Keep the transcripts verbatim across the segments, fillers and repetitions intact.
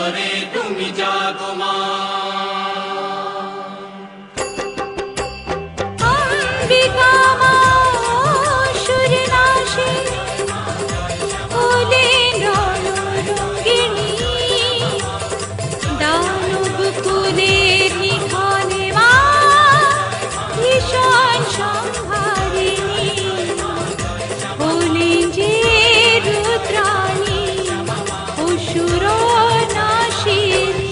করে তুমি জাগো মা। অম্বিকা মা অসুর নাশে হলেন রণরঙ্গিণী, দানব কুলের নিধনে মা ভীষণ সংহারিণী, হলেন যে রুদ্রাণী অসুর নাশিনী।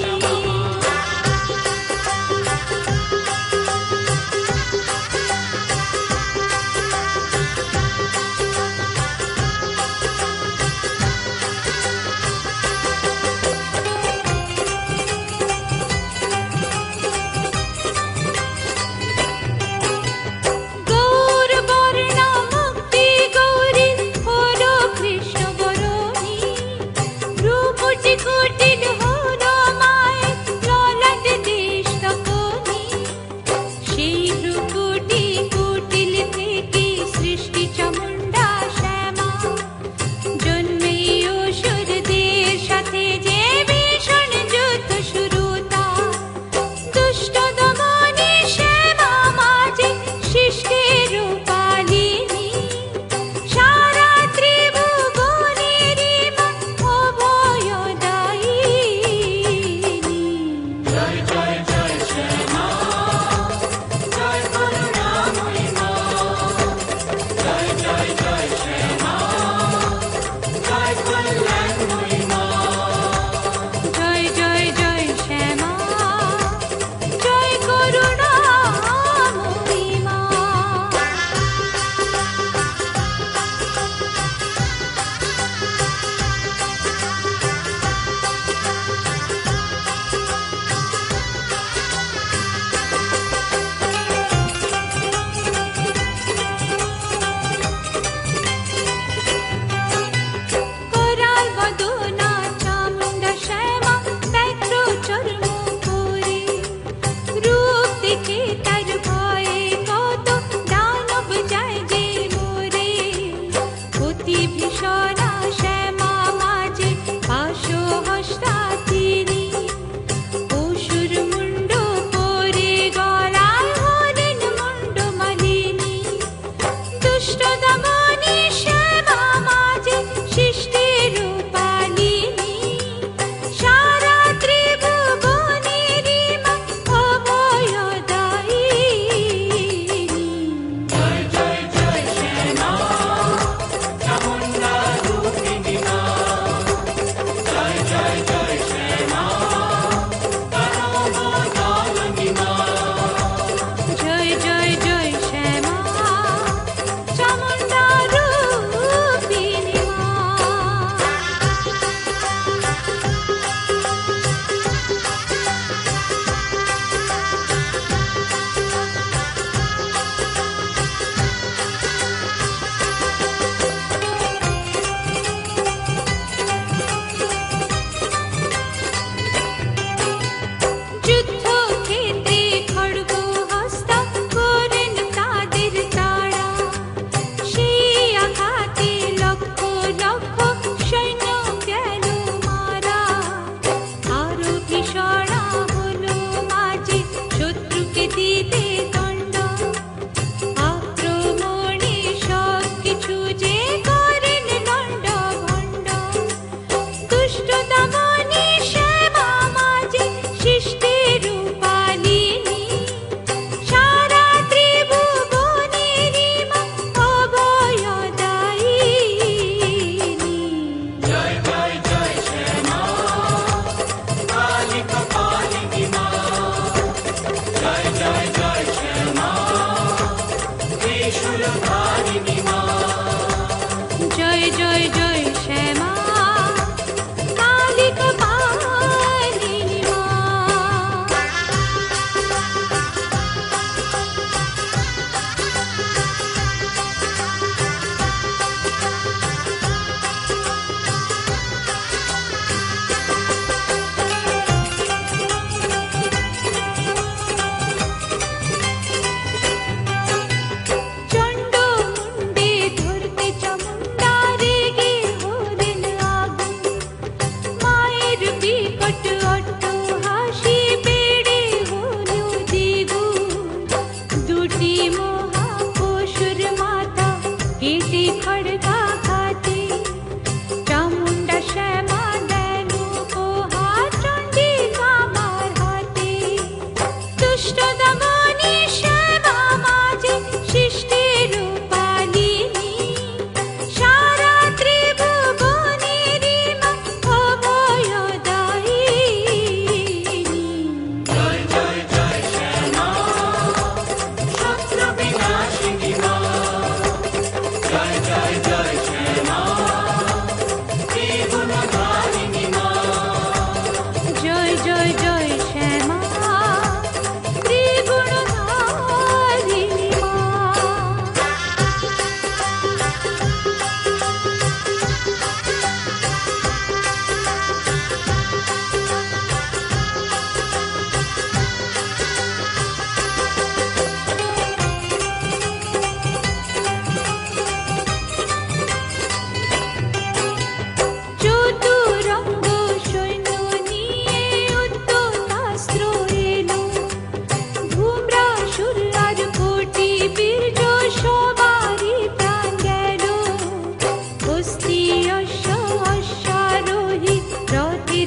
গৌরবর্ণা মুক্তি গৌরী হলো কৃষ্ণ বরণী, রূপটি কুটিল হলো মায়ের ললাট দেশ তপনী। সেই রূপটি কুটিল থেকে সৃষ্টি চামুণ্ডা শ্যামা, জন্মে অসুরদের সাথে যে ভীষণ যুদ্ধ শুরু তার। দুষ্ট দমনে শ্যামা মাঝে শিষ্টের রূপালিনী, সারা ত্রিভুবনেরই মা অভয়দায়িনী।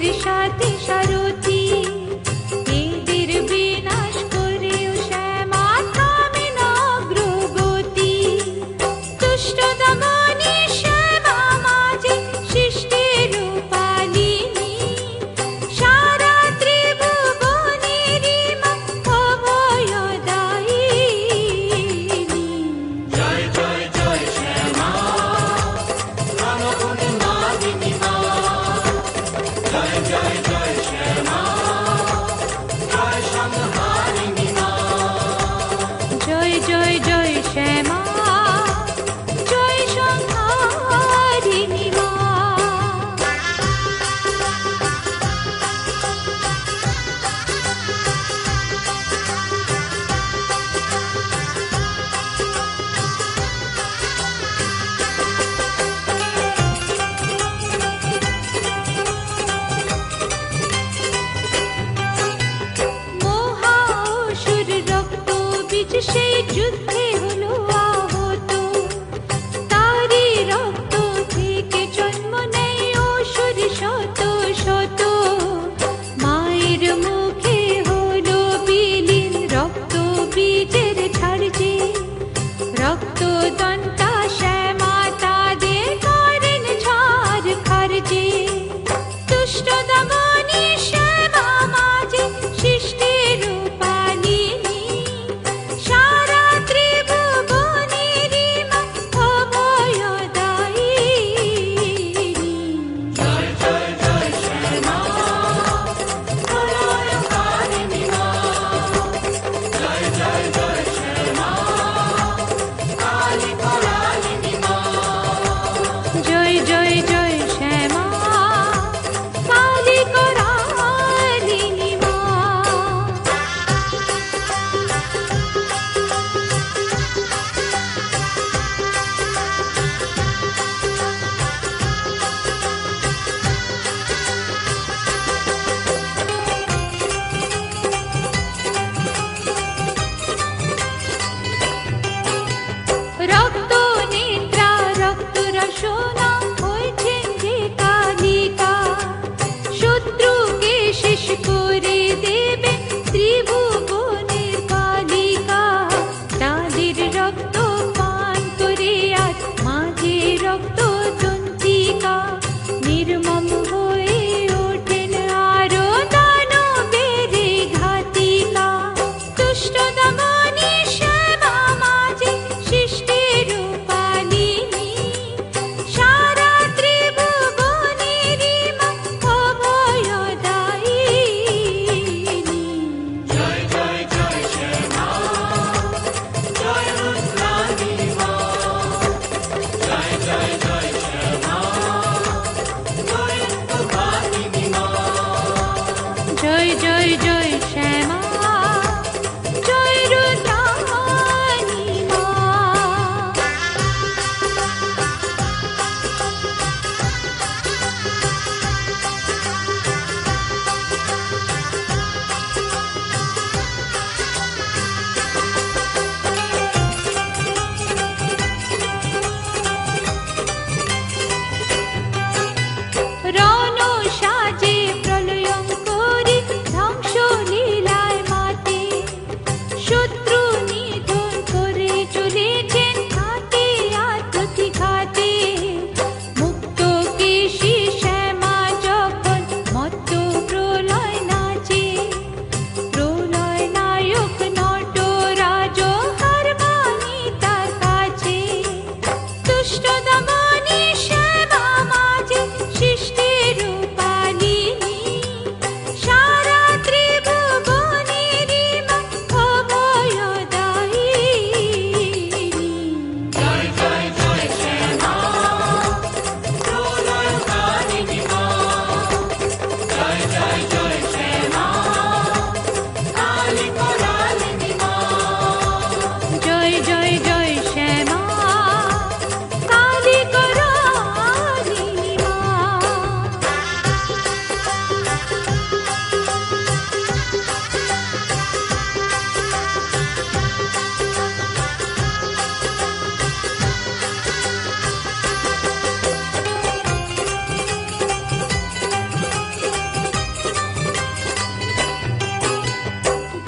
সাথে সারথি এদের বিনাশ করেও শ্যামা থামে না অগ্রগতি দুষ্ট দমনে শ্যামা মাঝে সৃষ্টির রূপালিনী সারা ত্রিভুবনেরই মা অভয়দায়িনী জয় জয় জয় শ্যামা রণগুণ নাদিনী মা জয় জয় জয় শ্যামা জয় সংহারিণী মা জয় জয় জয় শ্যামা জয় সংহারিণী মা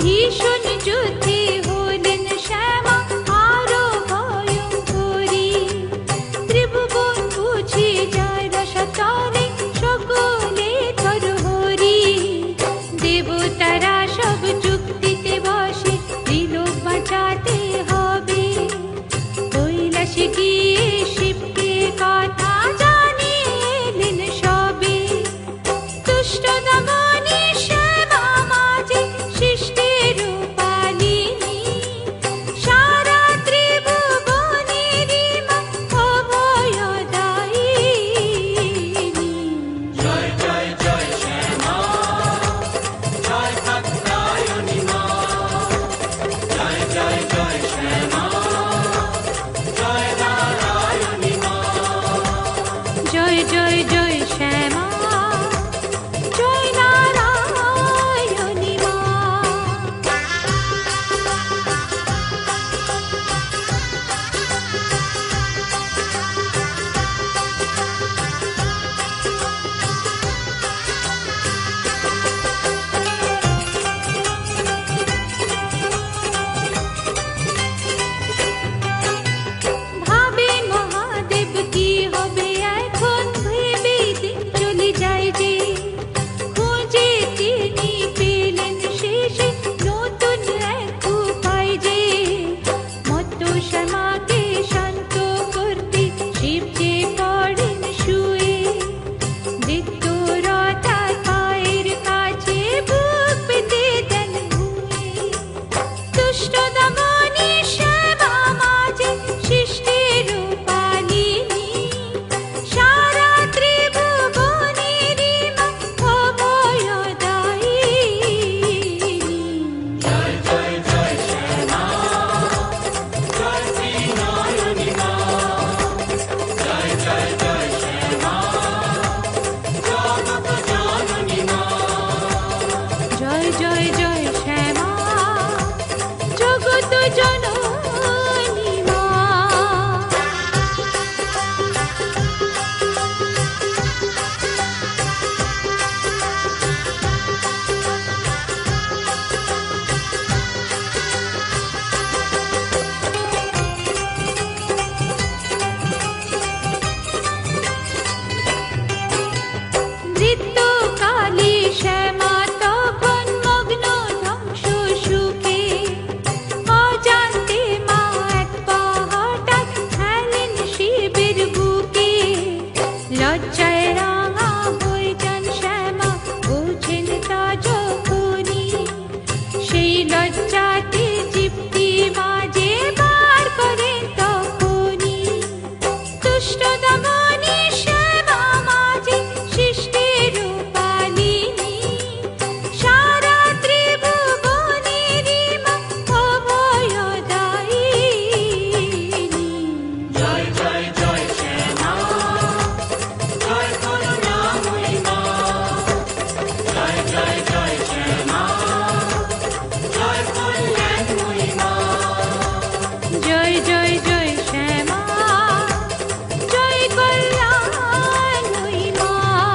ভীষণ যুদ্ধে হলেন শ্যামা আরো ভয়ঙ্করী। ত্রিভুবন বুঝে যায় রসাতলে সকলে থরহরি। দেবতারা সব যুক্তিতে বসে ত্রিলোক বাঁচাতে হবে। কৈলাসে গিয়ে শিবকে কথা জানিয়ে এলেন সবে। দুষ্ট দমনে শ্যামা মাঝে সৃষ্টির পালিনী। সারা ত্রিভুবনেরই মা অভয়দায়িনী। জয় জয় জয় শ্যামা, জয় কাত্যায়নী মা। জয় জয় জয় শ্যামা, জয় নারায়ণী মা। জয় জয় জয় শ্যামা, জয় নারায়ণী মা। ভাবেন মহাদেব কি হবে এখন, ভেবে দিন চলে যায় যে। খুঁজে তিনি পেলেন শেষে নতুন এক উপায় যে। মত্ত শ্যামাকে শান্ত করতে শিব যে পড়েন শুয়ে। মৃত্যুরতার পায়ের কাছে বুক পেতে দেন ভুঁয়ে। দুষ্ট দমনে শ্যামা মাঝে সৃষ্টির পালিনী। সারা ত্রিভুবনেরই মা অভয়দায়িনী। জয় জয় জয় শ্যামা, জয় ত্রিনয়নী মা। জয় জয় জয় শ্যামা, জগৎ জননী মা। জয় জয় জয় শ্যামা, জগত জননী মা। মৃত্যুকালে শ্যামা তখন মগ্ন ধ্বংস সুখে। অজান্তে মা এক পা হঠাৎ ফেলেন শিবের বুকে। লজ্জায় রাঙা হয়ে যান শ্যামা, বোঝেন তা যখনই। সেই লজ্জাতে জীবটি মাঝে বার করেন তখনই। দুষ্ট দমনে শ্যামা মাঝে সৃষ্টির পালিনী। সারা ত্রিভুবনেরই মা অভয়দায়িনী। জয় জয় জয় শ্যামা, জয় করুণাময়ী মা। জয় জয় জয় শ্যামা, জয় কল্যাণময়ী মা। জয় জয় জয় শ্যামা, জয় কল্যাণময়ী মা।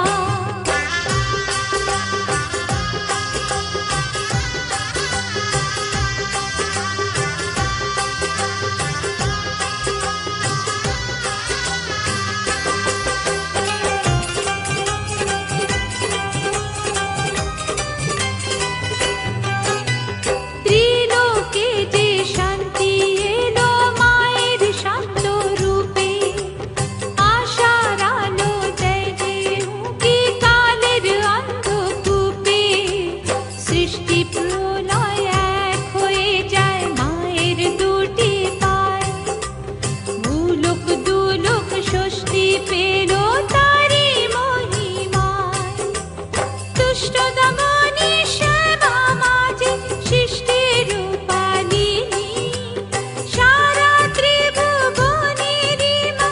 ত্রিলোকে যে শান্তি এলো মায়ের শান্ত রূপে। আশার আলো দেয় যে উঁকি কালের অন্ধকূপে। সৃষ্টি প্রলয় এক হয়ে যায় মায়ের দুটি পায়। ভূলোক দুলোক স্বস্তি পেল তারি মহিমায়। দুষ্ট দমনে শ্যামা মাঝে সৃষ্টির পালিনী। সারা ত্রিভুবনেরই মা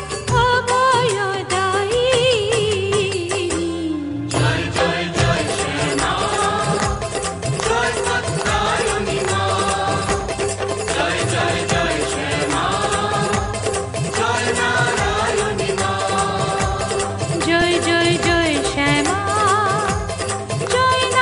অভয়দায়িনী। জয় জয় জয় শ্যামা, জয় কাত্যায়নী মা। জয় জয় জয় শ্যামা, জয় নারায়ণী মা। জয় জয় জয় শ্যামা, জয়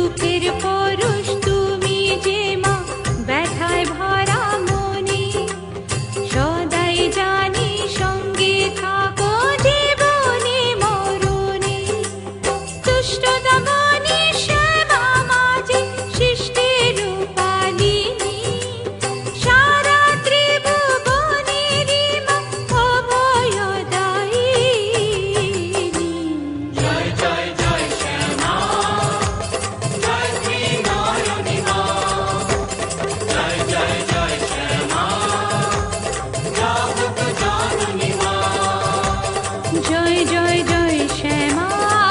রূপের পরশ তুমি যে মা ব্যথায় ভরা মনে সদাই জানি সঙ্গে থাকো জীবনে মরণে দুষ্ট দমনে শ্যামা মাঝে সৃষ্টির রূপালিনী সারা ত্রিভুবনেরই মা অভয়দায়িনী জয় জয় জয় শ্যামা জয় ত্রিনয়নী মা জয় জয় জয় শ্যামা জগৎ জননী মা জয় জয় জয় শ্যামা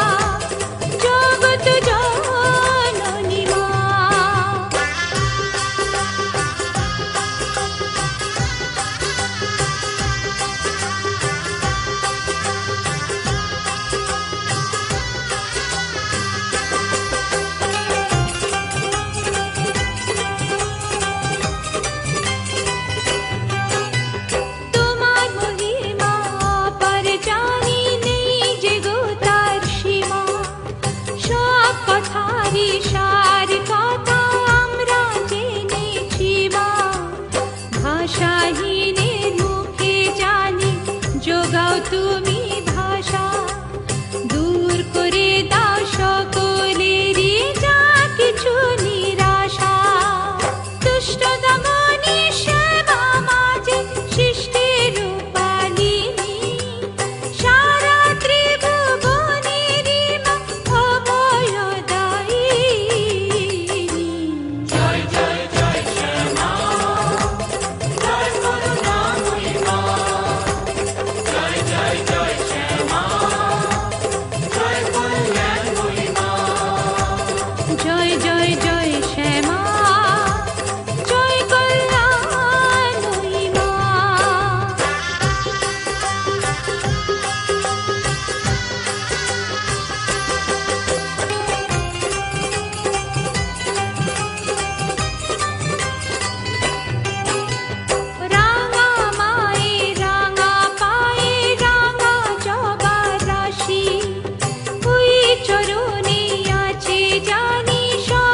জগৎ জননী মা তোমার মহিমা পার জানি নেই যে গো তার সীমা সব কথারই সার কথা আমরা জেনেছি মা ভাষাহীনের মুখে জানি যোগাও তুমি ভাষা দূর করে দাও সকলেরই যা কিছু নিরাশা দুষ্ট দমনে শ্যামা মাঝে সৃষ্টির রূপালিনী সারা ত্রিভুবনেরই মা অভয়দায়িনী জয় জয় জয় শ্যামা জয় করুণাময়ী মা জয় জয় জয় শ্যামা জয় কল্যাণময়ী মা জয় জয় জয় শ্যামা জয় কল্যাণময়ী মা রাঙা মায়ে রাঙা পায়ে রাঙা জবার রাশি ওই চরণে আছে জানি সব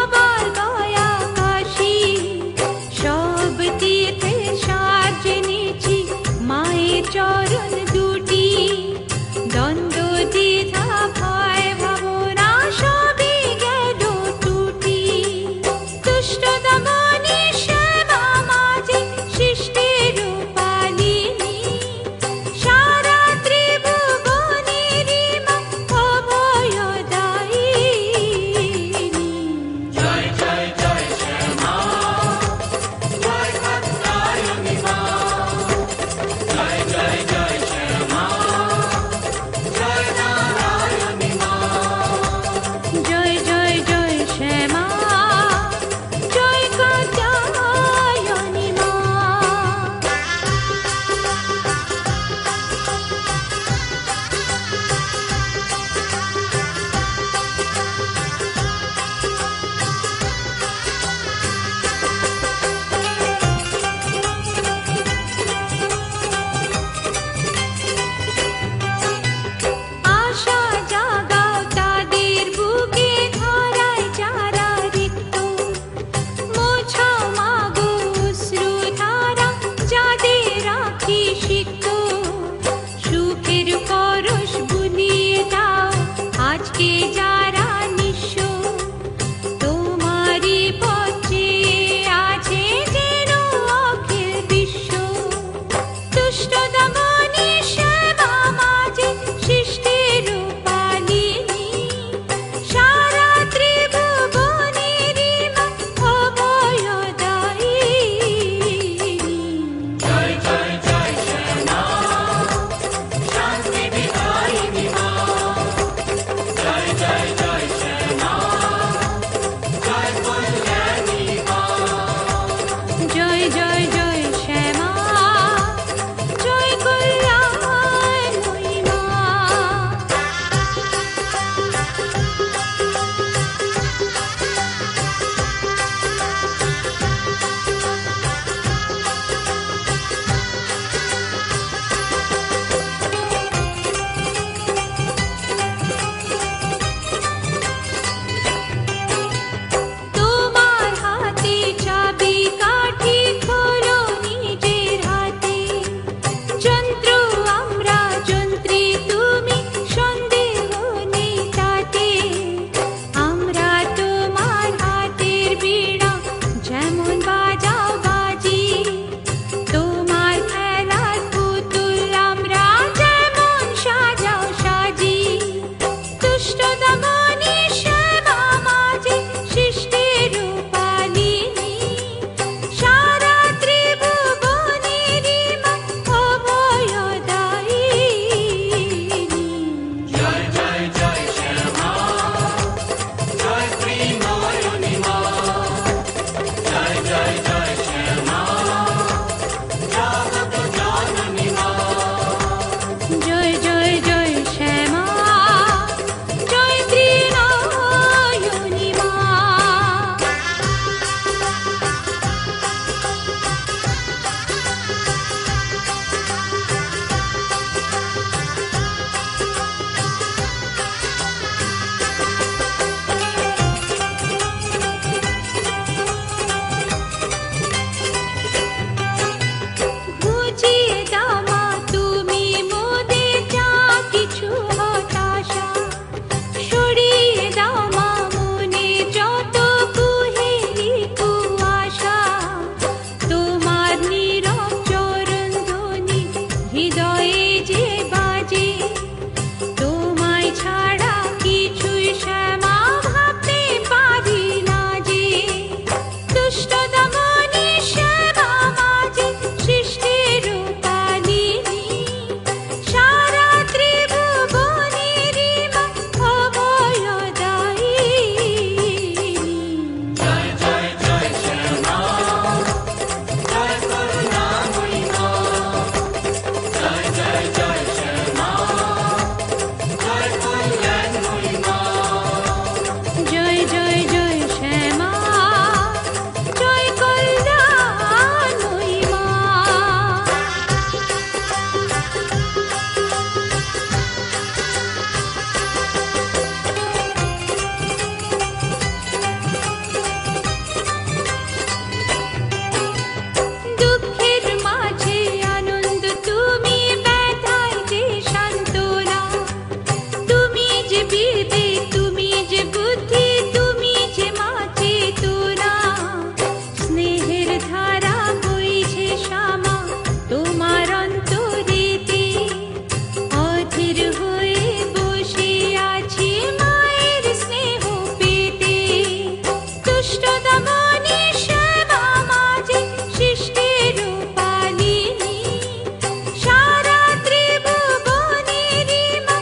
দুষ্টদমনী শ্যামা মাঝে সৃষ্টির রূপালিনী, সারা ত্রিভুবনেরই মা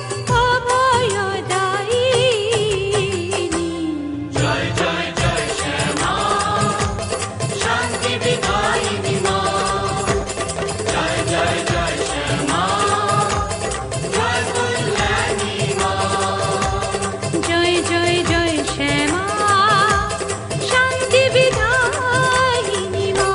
অভয়দায়িনী। জয় জয় জয় শ্যামা শান্তি বিধায়িনী মা। জয় জয় জয় শ্যামা জয় কল্যাণী মা। জয় জয় জয় শ্যামা শান্তি বিধায়িনী মা।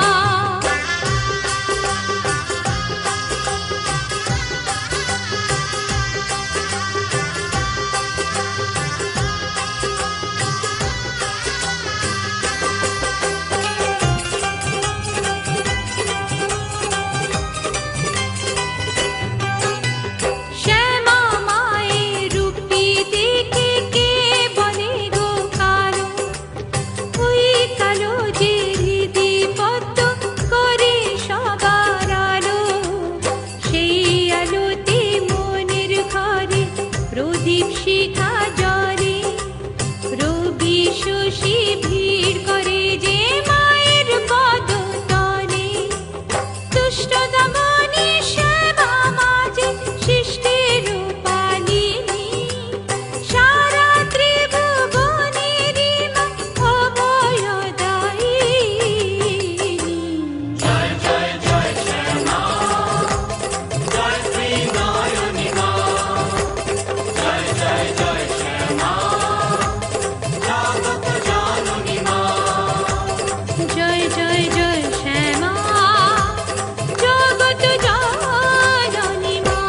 শ্যামা মায়ের রূপটি দেখে কে বলে গো কালো, ওই কালো যে হৃদি পদ্ম করে সবার আলো, সেই আলোতে মনের ঘরে প্রদীপ শিখা জ্বলে, রবি শশী ভিড় করে যে মায়ের পদতলে। দুষ্টদমনী শ্যামা মাঝে সৃষ্টির রূপালিনী, সারা ত্রিভুবনেরই মা অভয়দায়িনী। জয় জয় জয় শ্যামা জয় ত্রিনয়নী মা। জয় জয় জয় শ্যামা জগৎ জননী মা। জয় জয় জয় শ্যামা জগৎ জননী মা।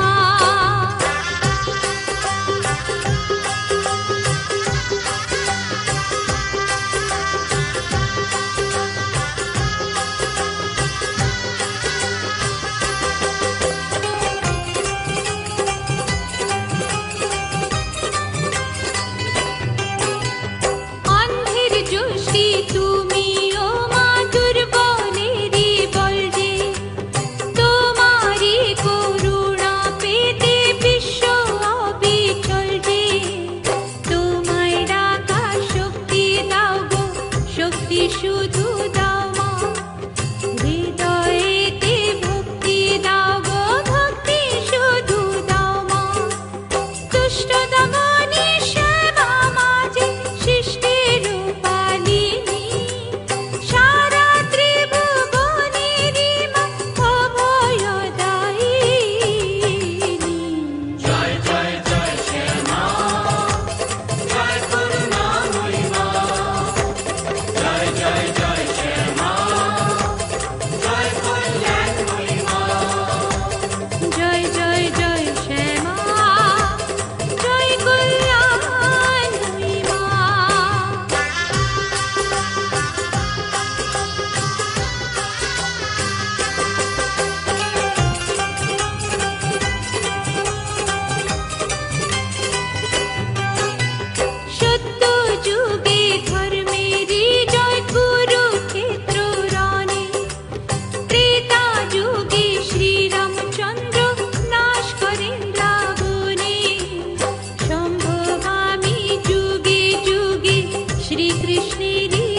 অন্ধের যষ্টি তুমি ও মা, দুর্বলেরই বল যে, তোমারই করুণা পেতে বিশ্ব অবিচল যে। তোমায় ডাকা শক্তি দাও গো, শক্তি শুধু দাও মা, হৃদয়েতে ভক্তি দাও গো, ভক্তি শুধু দাও মা। দুষ্টদমনী শ্যামা মাঝে সৃষ্টির রূপালিনী, সারা ত্রিভুবনেরই মা অভয়দায়িনী। জয় জয় জয় শ্যামা জয় করুণাময়ী মা। জয় জয় জয় শ্যামা জয় কল্যাণময়ী মা। জয় জয় জয় শ্যামা জয় কল্যাণময়ী মা। সত্য যুগে ধর্মেরই জয় কুরুক্ষেত্র রণে, ত্রেতা যুগে শ্রীরামচন্দ্র নাশ করেন রাবণে, সম্ভবামী যুগে যুগে শ্রীকৃষ্ণেরই